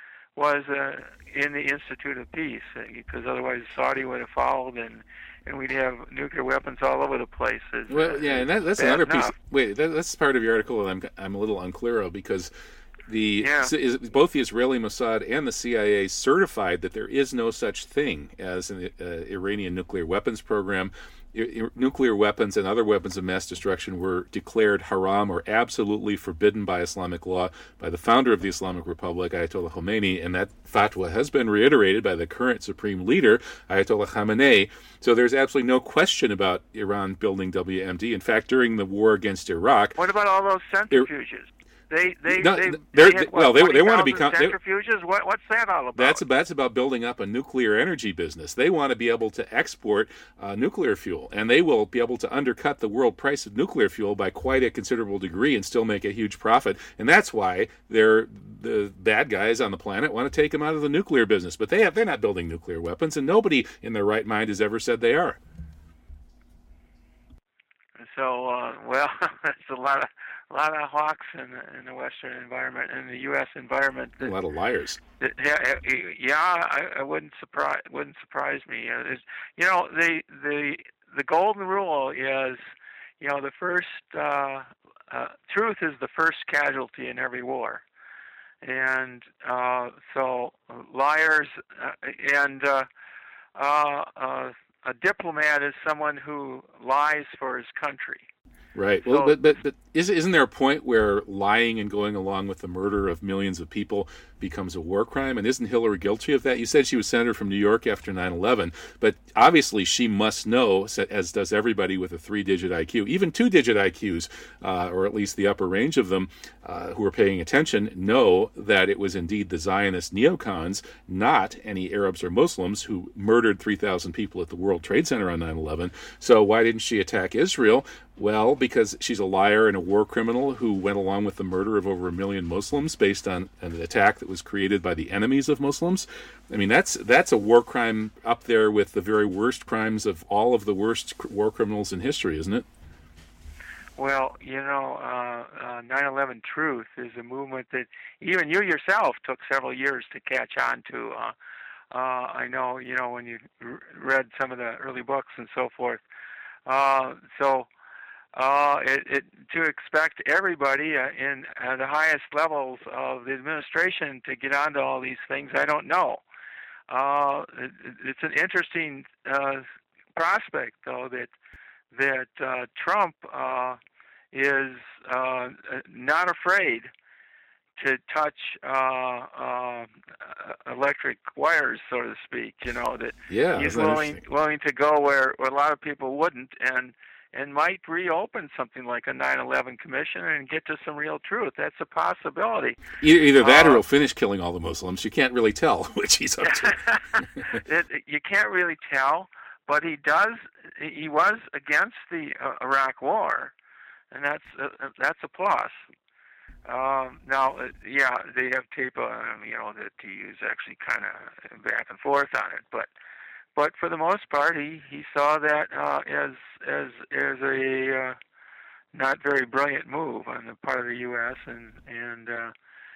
was uh, in the Institute of Peace, because otherwise Saudi would have followed, and, and we'd have nuclear weapons all over the place. It's, well, yeah, and that, that's another enough. piece. Wait, that, that's part of your article that I'm I'm a little unclear of, because the yeah. is, both the Israeli Mossad and the C I A certified that there is no such thing as an uh, Iranian nuclear weapons program. I- nuclear weapons and other weapons of mass destruction were declared haram or absolutely forbidden by Islamic law by the founder of the Islamic Republic, Ayatollah Khomeini, and that fatwa has been reiterated by the current supreme leader, Ayatollah Khamenei. So there's absolutely no question about Iran building W M D. In fact, during the war against Iraq... What about all those centrifuges? They they no, they, they had, well what, they they want to become centrifuges. What what's that all about? That's that's about building up a nuclear energy business. They want to be able to export uh, nuclear fuel, and they will be able to undercut the world price of nuclear fuel by quite a considerable degree and still make a huge profit. And that's why they're the bad guys on the planet want to take them out of the nuclear business. But they have they're not building nuclear weapons, and nobody in their right mind has ever said they are. So uh, well, it's a lot of. A lot of hawks in the, in the Western environment, in the U S environment. That, a lot of liars. That, yeah, yeah, I, I wouldn't surprise wouldn't surprise me. Uh, you know, the the the golden rule is, you know, the first uh, uh, truth is the first casualty in every war, and uh, so liars uh, and uh, uh, uh, a diplomat is someone who lies for his country. Right. Well, but but but isn't there a point where lying and going along with the murder of millions of people becomes a war crime? And isn't Hillary guilty of that? You said she was senator from New York after nine eleven, but obviously she must know, as does everybody with a three-digit I Q, even two-digit I Qs, uh, or at least the upper range of them, uh, who are paying attention, know that it was indeed the Zionist neocons, not any Arabs or Muslims, who murdered three thousand people at the World Trade Center on nine eleven. So why didn't she attack Israel? Well, because she's a liar and a war criminal who went along with the murder of over a million Muslims based on an attack that was created by the enemies of Muslims. I mean, that's that's a war crime up there with the very worst crimes of all of the worst war criminals in history, isn't it? Well, you know, uh, uh, nine eleven Truth is a movement that even you yourself took several years to catch on to. Uh, uh, I know, you know, when you r- read some of the early books and so forth. Uh, so uh, it, it, to expect everybody uh, in uh, the highest levels of the administration to get onto all these things, I don't know. Uh, it, it's an interesting uh, prospect, though, that that uh, Trump uh, is uh, not afraid to touch uh, uh, electric wires, so to speak. You know, that Yeah, he's isn't that willing interesting? willing to go where, where a lot of people wouldn't, and and might reopen something like a nine eleven commission and get to some real truth. That's a possibility. Either, either that or Uh, he'll finish killing all the Muslims. You can't really tell which he's up to. it, you can't really tell, but he does. He was against the uh, Iraq War, and that's uh, that's a plus. Um, now, uh, yeah, they have tape, um, you know, that he is actually kind of back and forth on it, but but for the most part, he, he saw that uh, as as as a uh, not very brilliant move on the part of the U S and and uh,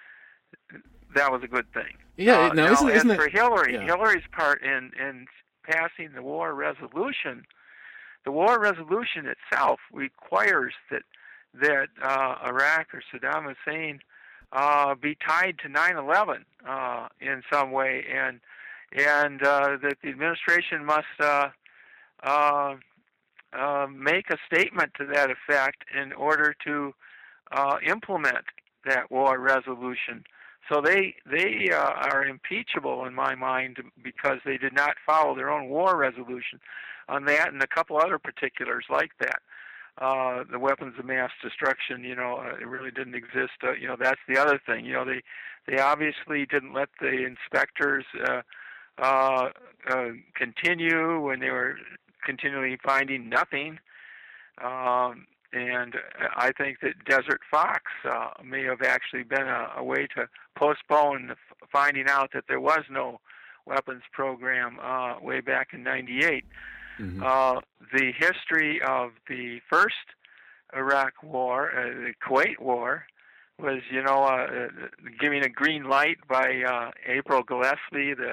that was a good thing. Yeah, Uh, now, now, isn't, as isn't it? for Hillary, Yeah. Hillary's part in in passing the war resolution, the war resolution itself requires that that uh, Iraq or Saddam Hussein uh, be tied to nine eleven uh, in some way, and and uh, that the administration must uh, uh, uh, make a statement to that effect in order to uh, implement that war resolution. So they they uh, are impeachable in my mind because they did not follow their own war resolution on that and a couple other particulars like that. Uh, the weapons of mass destruction, you know, uh, it really didn't exist. Uh, you know, that's the other thing. You know, they they obviously didn't let the inspectors uh, uh, uh, continue when they were continually finding nothing. Um, and I think that Desert Fox uh, may have actually been a, a way to postpone f- finding out that there was no weapons program uh, way back in ninety-eight. Mhm. Uh, the history of the first Iraq War, uh, the Kuwait War, was, you know, uh, giving a green light by uh, April Gillespie, the,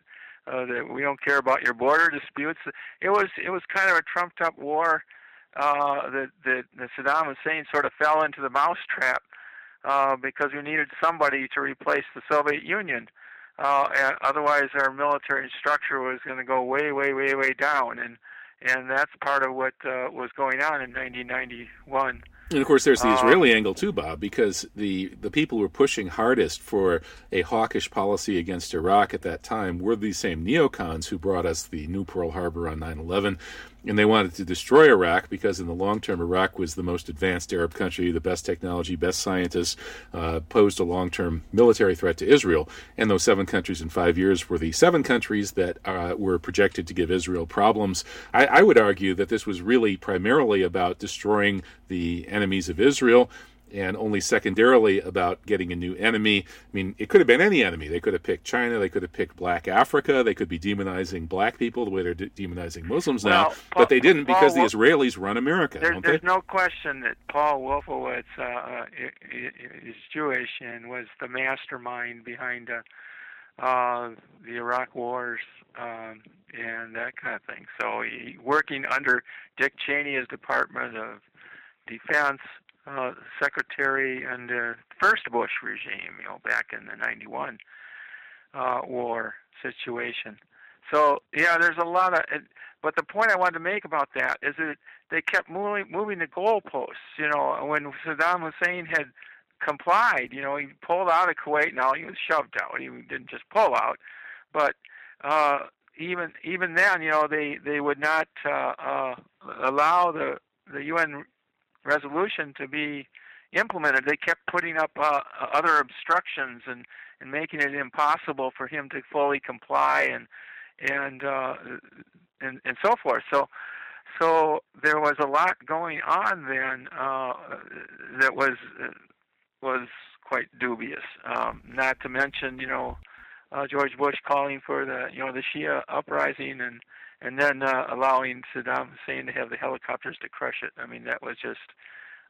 uh, the we don't care about your border disputes. It was it was kind of a trumped-up war uh, that, that, that Saddam Hussein sort of fell into the mousetrap uh, because we needed somebody to replace the Soviet Union. Uh, and otherwise, our military structure was going to go way, way, way, way down, and and that's part of what uh, was going on in nineteen ninety-one. And of course, there's the Um, Israeli angle too, Bob, because the, the people who were pushing hardest for a hawkish policy against Iraq at that time were these same neocons who brought us the new Pearl Harbor on nine eleven. And they wanted to destroy Iraq because in the long term, Iraq was the most advanced Arab country, the best technology, best scientists, uh, posed a long-term military threat to Israel. And those seven countries in five years were the seven countries that uh, were projected to give Israel problems. I, I would argue that this was really primarily about destroying the enemies of Israel, and only secondarily about getting a new enemy. I mean, it could have been any enemy. They could have picked China. They could have picked Black Africa. They could be demonizing black people the way they're de- demonizing Muslims now. Well, but they didn't Paul, because the Paul, Israelis run America, There, don't they? there's no question that Paul Wolfowitz uh, uh, is Jewish and was the mastermind behind uh, uh, the Iraq wars um, and that kind of thing. So he, working under Dick Cheney as Department of Defense uh, Secretary under the first Bush regime, you know, back in the ninety-one uh, war situation. So yeah, there's a lot of. But the point I wanted to make about that is that they kept moving, moving the goalposts. You know, when Saddam Hussein had complied, you know, he pulled out of Kuwait. Now he was shoved out. He didn't just pull out, but uh, even even then, you know, they they would not uh, uh, allow the the U N resolution to be implemented. They kept putting up uh, other obstructions and, and making it impossible for him to fully comply and and uh, and and so forth. So so there was a lot going on then uh, that was uh, was quite dubious. Um, not to mention, you know, uh, George Bush calling for the you know the Shia uprising and and then uh, allowing Saddam Hussein to have the helicopters to crush it. I mean, that was just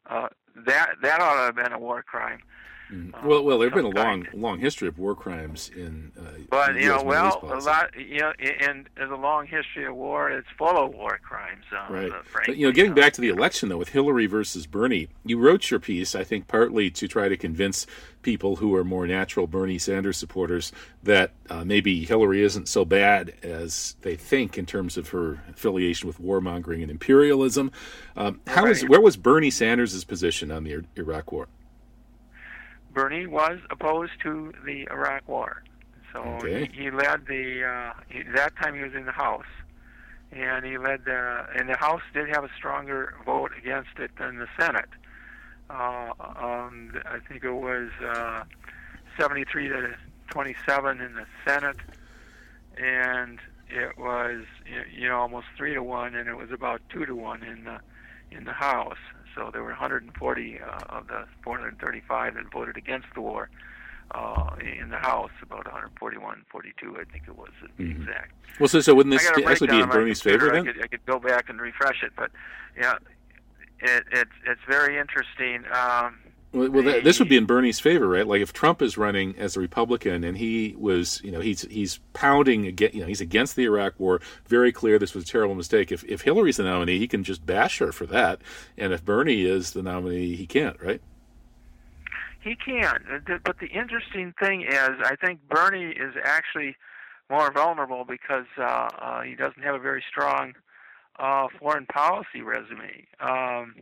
uh, that that ought to have been a war crime. Mm. Uh, Well, well, there's been a kind. long, long history of war crimes in. Uh, But in you know, U S well, Middle East a policy. lot, you know, and there's a long history of war. It's full of war crimes. Uh, Right. uh, But, frankly, you know, getting uh, back to the election, though, with Hillary versus Bernie, you wrote your piece, I think, partly to try to convince people who are more natural Bernie Sanders supporters that uh, maybe Hillary isn't so bad as they think in terms of her affiliation with warmongering and imperialism. Um, how is, Right. where was Bernie Sanders' position on the Iraq War? Bernie was opposed to the Iraq War, so Okay. he, he led the. Uh, he, that time he was in the House, and he led the. And the House did have a stronger vote against it than the Senate. Uh, um, I think it was uh, seventy-three to twenty-seven in the Senate, and it was you know almost three to one, and it was about two to one in the in the House. So there were one hundred forty uh, of the four hundred thirty-five that voted against the war uh, in the House. About one forty-one, forty-two, I think it was to be Mhm. exact. Well, so, so wouldn't I this got a actually be breakdown in on my Bernie's computer. favor I then? could, I could go back and refresh it, but yeah, it, it's it's very interesting. Um, Well, well that, this would be in Bernie's favor, right? Like if Trump is running as a Republican and he was, you know, he's he's pounding against, you know, he's against the Iraq War. Very clear, this was a terrible mistake. If if Hillary's the nominee, he can just bash her for that, and if Bernie is the nominee, he can't, right? He can, but the interesting thing is, I think Bernie is actually more vulnerable because uh, uh, he doesn't have a very strong uh, foreign policy resume. Um,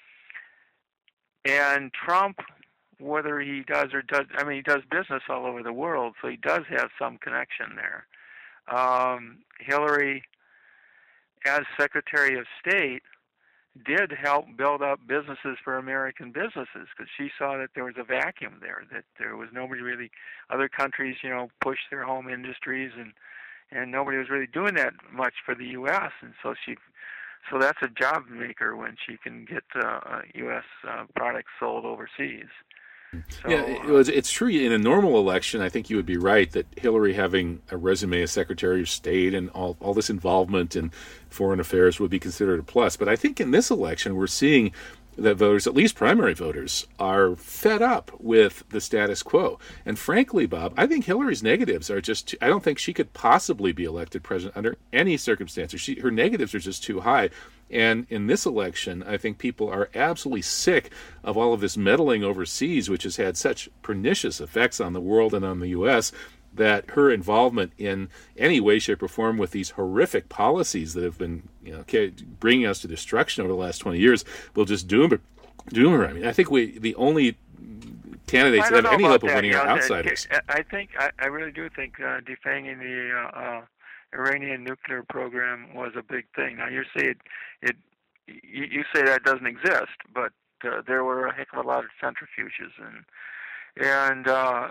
and Trump, whether he does or does, I mean, he does business all over the world, so he does have some connection there. Um, Hillary, as Secretary of State, did help build up businesses for American businesses because she saw that there was a vacuum there, that there was nobody really, other countries, you know, pushed their home industries and, and nobody was really doing that much for the U S And so she, so that's a job maker when she can get uh, U S uh, products sold overseas. So, yeah, it was, it's true. In a normal election, I think you would be right that Hillary having a resume as Secretary of State and all, all this involvement in foreign affairs would be considered a plus. But I think in this election, we're seeing that voters, at least primary voters, are fed up with the status quo. And frankly, Bob, I think Hillary's negatives are just, too, I don't think she could possibly be elected president under any circumstances. She, her negatives are just too high. And in this election, I think people are absolutely sick of all of this meddling overseas, which has had such pernicious effects on the world and on the U S, that her involvement in any way, shape, or form with these horrific policies that have been, you know, bringing us to destruction over the last twenty years will just doom her. Doom her. I mean, I think we the only candidates that have any hope of winning are outsiders. I think I, I really do think uh, defanging the uh, uh, Iranian nuclear program was a big thing. Now you say it, it you, you say that doesn't exist, but uh, there were a heck of a lot of centrifuges and and. Uh,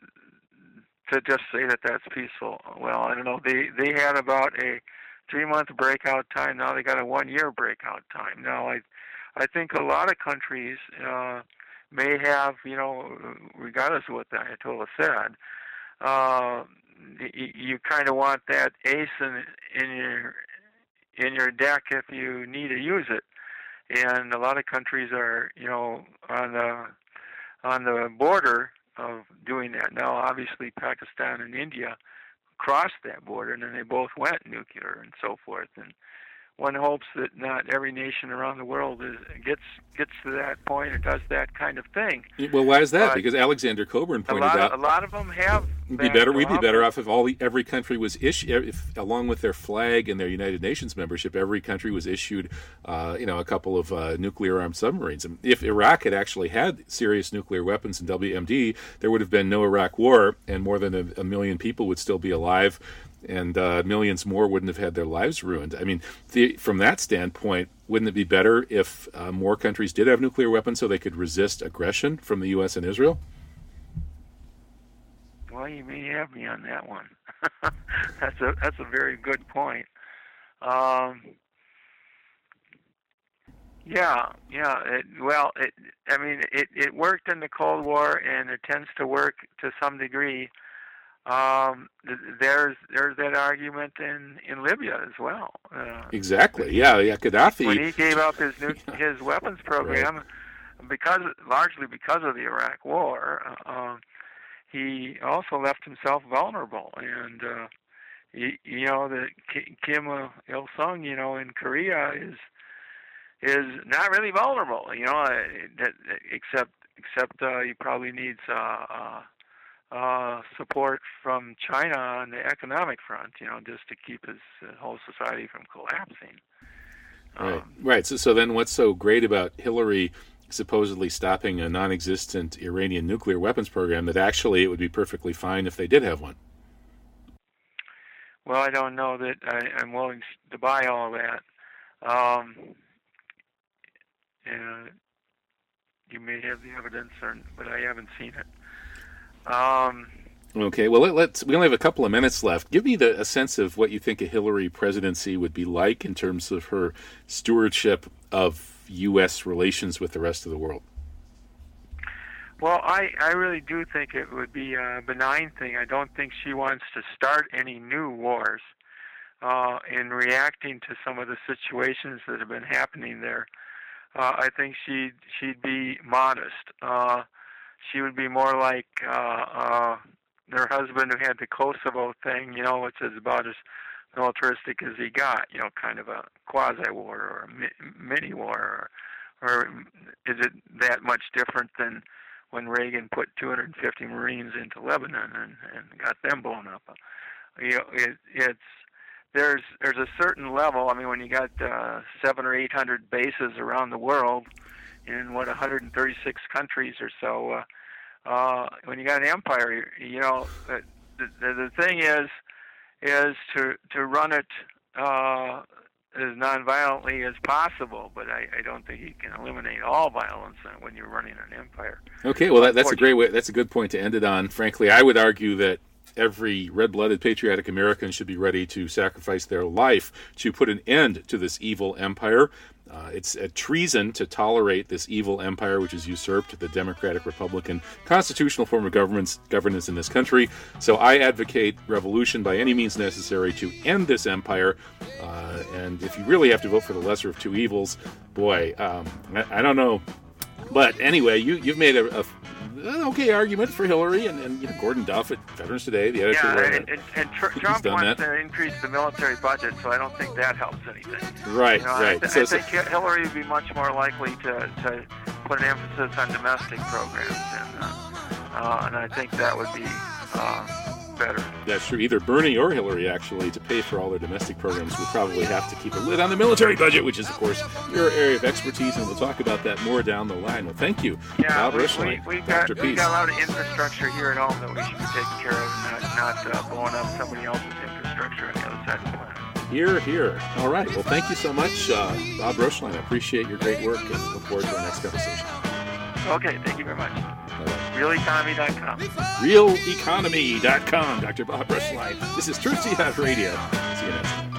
to just say that that's peaceful. Well, I don't know. They they had about a three-month breakout time. Now they got a one-year breakout time. Now I I think a lot of countries uh, may have, you know, regardless of what the Ayatollah said, uh, you, you kind of want that ace in in your in your deck if you need to use it. And a lot of countries are, you know, on the on the border of doing that. Now, obviously, Pakistan and India crossed that border, and then they both went nuclear and so forth. And one hopes that not every nation around the world is, gets gets to that point or does that kind of thing. Well, why is that? But because Alexander Coburn pointed a lot out of, a lot of them have. We'd be better. We'd be better off if all the, every country was issued, if along with their flag and their United Nations membership, every country was issued, uh, you know, a couple of uh, nuclear-armed submarines. And if Iraq had actually had serious nuclear weapons in W M D, there would have been no Iraq War, and more than a, a million people would still be alive, and uh, millions more wouldn't have had their lives ruined. I mean, the, from that standpoint, wouldn't it be better if uh, more countries did have nuclear weapons so they could resist aggression from the U S and Israel? Well, you may have me on that one. that's a that's a very good point. Um, yeah, yeah. It, well, it, I mean, it, it worked in the Cold War, and it tends to work to some degree. Um, there's there's that argument in, in Libya as well. Uh, exactly. Yeah, yeah. Gaddafi. When he gave up his nu- his weapons program, right. because largely because of the Iraq War, uh, he also left himself vulnerable. And uh, he, you know, the Kim Il Sung, you know, in Korea is is not really vulnerable. You know, that, except except uh, he probably needs uh, uh, uh, support from China on the economic front. You know, just to keep his uh, whole society from collapsing. Right. Um, right. So, so then what's so great about Hillary supposedly stopping a non-existent Iranian nuclear weapons program that actually it would be perfectly fine if they did have one? Well, I don't know that I, I'm willing to buy all that. Um, and you may have the evidence, or, but I haven't seen it. Um, Okay, well, let, let's. We only have a couple of minutes left. Give me the, a sense of what you think a Hillary presidency would be like in terms of her stewardship of U S relations with the rest of the world. Well, I, I really do think it would be a benign thing. I don't think she wants to start any new wars uh, in reacting to some of the situations that have been happening there. Uh, I think she'd, she'd be modest. Uh, she would be more like uh, uh, her husband who had the Kosovo thing, you know, which is about as militaristic as he got, you know, kind of a quasi-war or a mi- mini-war. Or, or is it that much different than when Reagan put two hundred fifty Marines into Lebanon and, and got them blown up? You know, it, it's there's there's a certain level. I mean, when you got uh, seven or eight hundred bases around the world in what one hundred thirty-six countries or so, uh, uh, when you got an empire, you know, the the, the thing is is to to run it uh, as nonviolently as possible. But I, I don't think you can eliminate all violence when you're running an empire. Okay, well that, that's a great way. That's a good point to end it on. Frankly, I would argue that every red-blooded patriotic American should be ready to sacrifice their life to put an end to this evil empire. Uh, it's a treason to tolerate this evil empire, which has usurped the democratic, republican, constitutional form of governance, governance in this country. So I advocate revolution by any means necessary to end this empire. Uh, and if you really have to vote for the lesser of two evils, boy, um, I, I don't know. But anyway, you, you've made a, a an okay argument for Hillary, and, and you know, Gordon Duff at Veterans Today, the editor. Yeah, uh, and, and, and tr- Trump wants that. to increase the military budget, so I don't think that helps anything. Right, you know, right. I, th- so, I think so, Hillary would be much more likely to, to put an emphasis on domestic programs, and, uh, uh, and I think that would be uh, better. That's true. Either Bernie or Hillary, actually, to pay for all their domestic programs, would probably have to keep a lid on the military budget, which is, of course, your area of expertise, and we'll talk about that more down the line. Well, thank you, yeah, Bob we, Rushline, we, we've, got, Doctor we've Peace. got a lot of infrastructure here at home that we should be taking care of, and not, not uh, blowing up somebody else's infrastructure on the other side of the planet. Here, here. All right. Well, thank you so much, uh, Bob Rushline. I appreciate your great work, and look forward to our next conversation. Okay, thank you very much. Bye-bye. real economy dot com. real economy dot com. Doctor Bob Rushline. This is Truth Jihad Radio. See you next time.